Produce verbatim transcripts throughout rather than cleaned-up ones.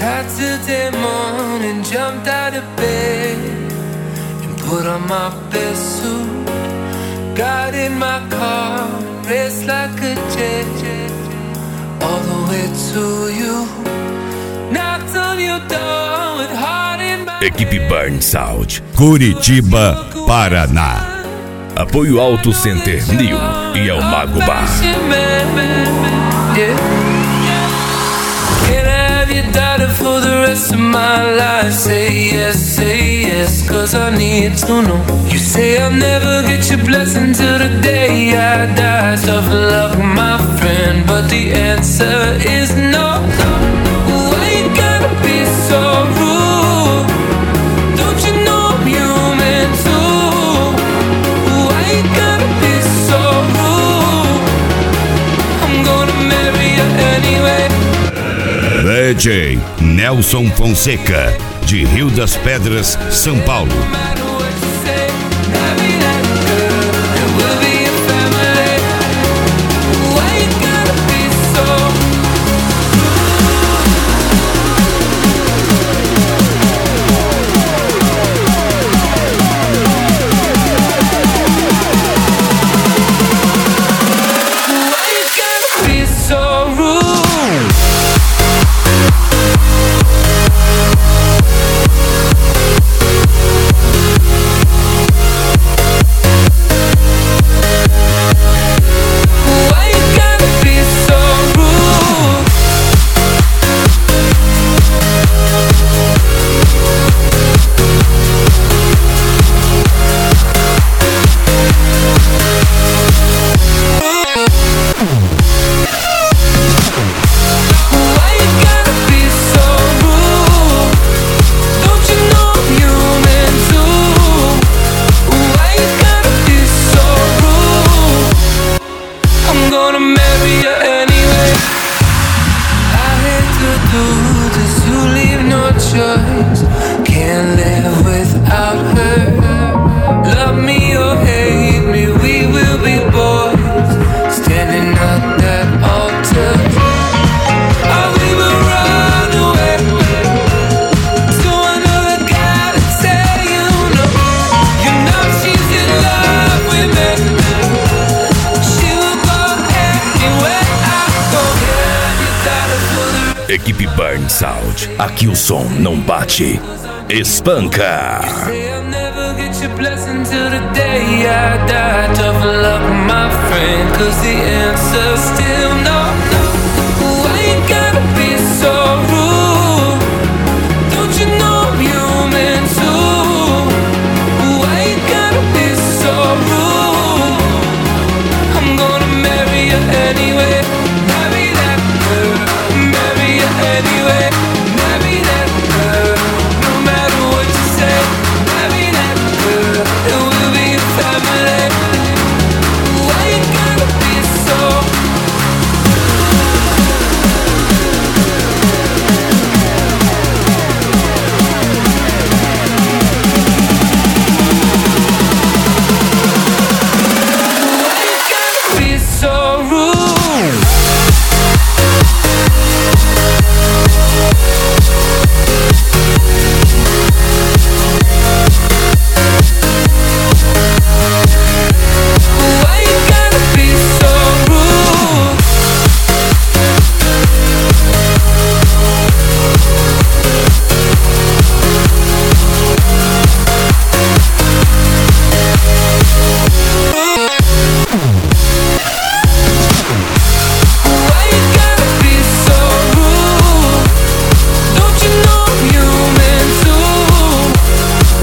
Saturday morning, jumped out of bed and put on my best suit. Got in my car and raced like a jet all the way to you. Knocked on your door with heart in my Equipe Burnout, Curitiba, Paraná. Apoio Auto Center New e El Mago Bar. Can I have your daughter for the rest of my life? Say yes, say yes, cause I need to know. You say I'll never get your blessing till the day I die. Tough luck, my friend, but the answer is no. Why you gotta be so rude? Don't you know I'm human too? Why you gotta be so rude? I'm gonna marry you anyway. D J Nelson Fonseca, de Rio das Pedras, São Paulo. Equipe Burnout, aqui o som não bate, espanca.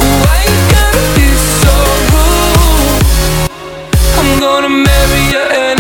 Gonna marry you.